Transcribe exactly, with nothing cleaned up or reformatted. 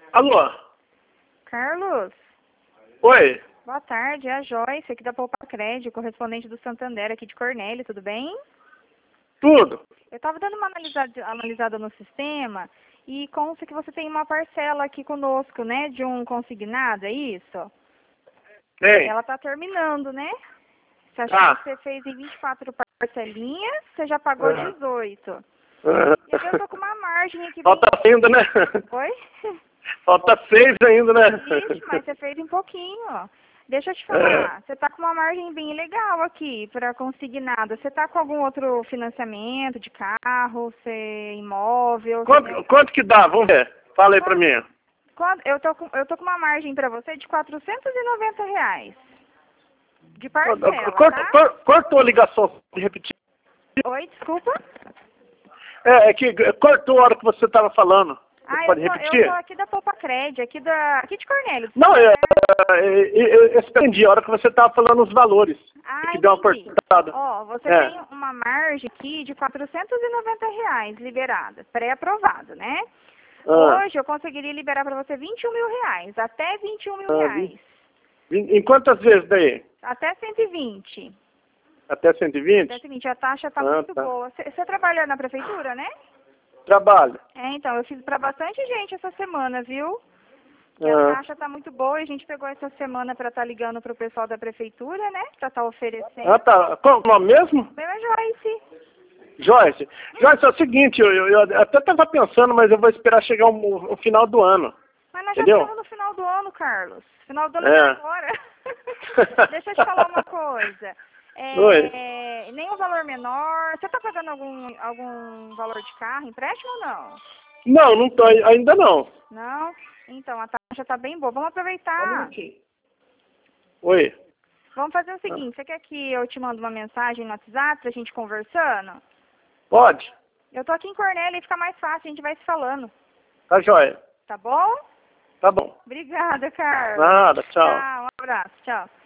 Alô? Carlos, Oi? boa tarde, é a Joyce, aqui da Poupa Crédito, correspondente do Santander, aqui de Cornélio, tudo bem? Tudo? Eu estava dando uma analisada, analisada no sistema e consta que você tem uma parcela aqui conosco, né, de um consignado, é isso? Tem? Ela está terminando, né? Você acha Ah. que você fez em vinte e quatro parcelinhas, você já pagou Uhum. dezoito. Uhum. E aqui eu tô com uma margem aqui... Falta bem... ainda, né? Oi? Falta seis ainda, né? Ixi, mas você fez um pouquinho, ó. Deixa eu te É. falar, você tá com uma margem bem legal aqui para consignado. Você tá com algum outro financiamento de carro, você imóvel? Quanto, Você... quanto que dá? Vamos ver. Fala aí pra Quanto, mim. quanto, eu, tô com, eu tô com uma margem para você de quatrocentos e noventa reais. De parcela, Corta, tá? cor- cortou a ligação. Pode repetir. Oi, desculpa. É, é que cortou a hora que você estava falando. Você Ah, eu pode tô, eu tô repetir? aqui da Poupa Crédito, aqui, da, aqui de Cornélio, do Não, Santander. é, é, é, eu entendi a hora que você estava falando os valores. Ah, Que deu uma entendi. cortada. Ó, você É. tem uma margem aqui de quatrocentos e noventa reais liberada, pré-aprovado, né? Ah, Hoje eu conseguiria liberar para você vinte e um mil reais, até vinte e um mil ah, reais, vi- vi- em quantas vezes daí? até cento e vinte. Até cento e vinte? Até cento e vinte, a taxa está Ah, muito tá. boa. Você trabalha na prefeitura, né? Trabalho. É, então, eu fiz para bastante gente essa semana, viu? Que a Ah, taxa está muito boa e a gente pegou essa semana para estar ligando para o pessoal da prefeitura, né? Para estar oferecendo. ah tá. Qual o nome mesmo? Meu é Joyce. Joyce. Joyce, é o seguinte, eu, eu, eu até estava pensando, mas eu vou esperar chegar o, o final do ano. Mas nós já Entendeu? estamos no final do ano, Carlos. Final do ano é É. agora. Deixa eu te falar uma coisa. Oi. É, nenhum valor menor. Você está pagando algum, algum valor de carro, empréstimo ou não? Não, não tô, ainda não. Não? Então, a taxa está bem boa. Vamos Só um aproveitar. minutinho. Oi. Vamos fazer o seguinte. Você quer que eu te mando uma mensagem no WhatsApp pra gente conversando? Pode? Eu tô aqui em Cornélio e fica mais fácil. A gente vai se falando. Tá joia. Tá bom? Tá bom. Obrigada, Carlos. Nada, tchau. Tchau, um abraço. Tchau.